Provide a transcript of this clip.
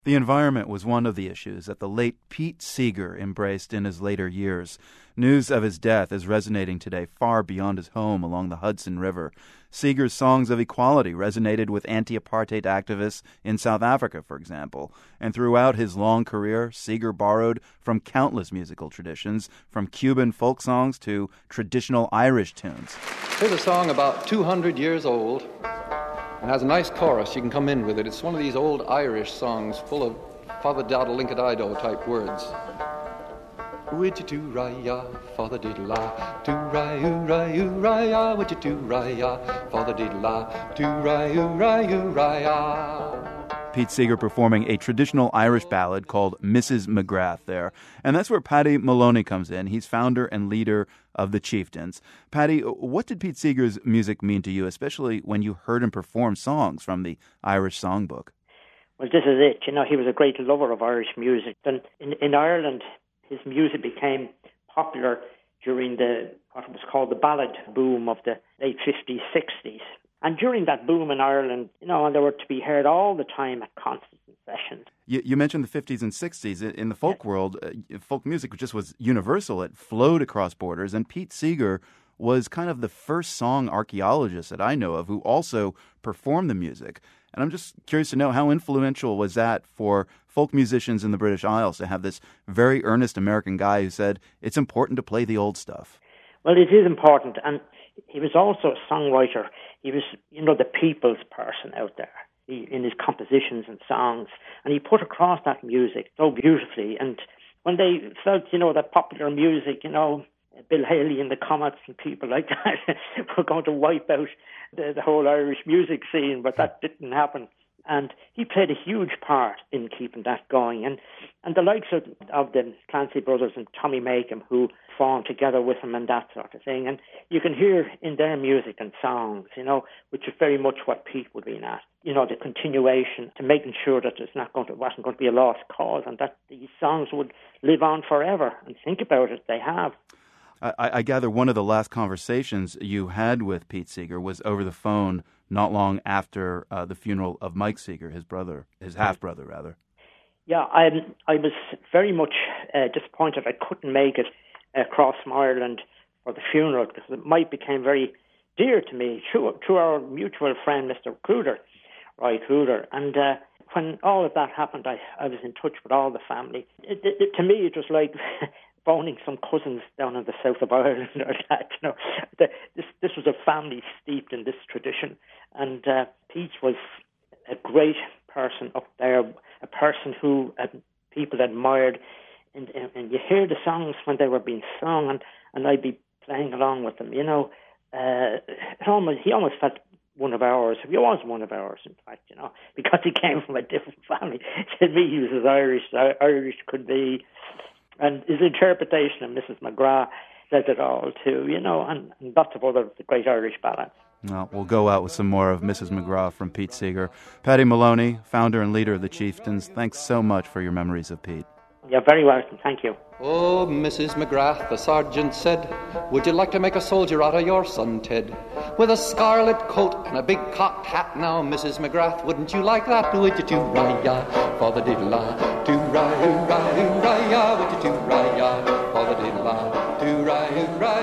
The environment was one of the issues that the late Pete Seeger embraced in his later years. News of his death is resonating today far beyond his home along the Hudson River. Seeger's songs of equality resonated with anti-apartheid activists in South Africa, for example. And throughout his long career, Seeger borrowed from countless musical traditions, from Cuban folk songs to traditional Irish tunes. Here's a song about 200 years old. It has a nice chorus. You can come in with it. It's one of these old Irish songs full of Father Daddle Linkadido type words. Widget to raya, Father diddle-la, to raya, widget to raya, Father diddle-la, to raya. Pete Seeger performing a traditional Irish ballad called Mrs. McGrath there. And that's where Paddy Moloney comes in. He's founder and leader of the Chieftains. Paddy, what did Pete Seeger's music mean to you, especially when you heard him perform songs from the Irish songbook? Well, this is it. You know, he was a great lover of Irish music. And in Ireland, his music became popular during what was called the ballad boom of the late 50s, 60s. And during that boom in Ireland, you know, they were to be heard all the time at concerts and sessions. You mentioned the 50s and 60s. In the folk world, folk music just was universal. It flowed across borders. And Pete Seeger was kind of the first song archaeologist that I know of who also performed the music. And I'm just curious to know, how influential was that for folk musicians in the British Isles to have this very earnest American guy who said it's important to play the old stuff? Well, it is important. And he was also a songwriter. He was, you know, the people's person out there in his compositions and songs. And he put across that music so beautifully. And when they felt, you know, that popular music, you know, Bill Haley and the Comets and people like that were going to wipe out the whole Irish music scene, but that didn't happen. And he played a huge part in keeping that going. And the likes of the Clancy brothers and Tommy Makem, who formed together with him and that sort of thing. And you can hear in their music and songs, you know, which is very much what Pete would be at. You know, the continuation to making sure that wasn't going to be a lost cause and that these songs would live on forever. And think about it, they have. I gather one of the last conversations you had with Pete Seeger was over the phone not long after the funeral of Mike Seeger, his brother, his half-brother, rather. Yeah, I was very much disappointed I couldn't make it across from Ireland for the funeral because Mike became very dear to me through our mutual friend, Mr. Cruder, Roy Cruder. And when all of that happened, I was in touch with all the family. To me, it was like phoning some cousins down in the south of Ireland or that, you know. This was a family steeped in this tradition. And Pete was a great person up there, a person who people admired. And you hear the songs when they were being sung, and I'd be playing along with them, you know. He almost felt one of ours. He was one of ours, in fact, you know, because he came from a different family. To me, he was as Irish could be. And his interpretation of Mrs. McGrath says it all too, you know, and lots of other great Irish ballads. Well, we'll go out with some more of Mrs. McGrath from Pete Seeger. Paddy Moloney, founder and leader of the Chieftains, thanks so much for your memories of Pete. You're very welcome. Thank you. Oh, Mrs. McGrath, the sergeant said, would you like to make a soldier out of your son, Ted? With a scarlet coat and a big cocked hat now, Mrs. McGrath, wouldn't you like that? Would you to-raya, father diddle-la, to-raya, would you to-raya, father diddle-la, to-raya,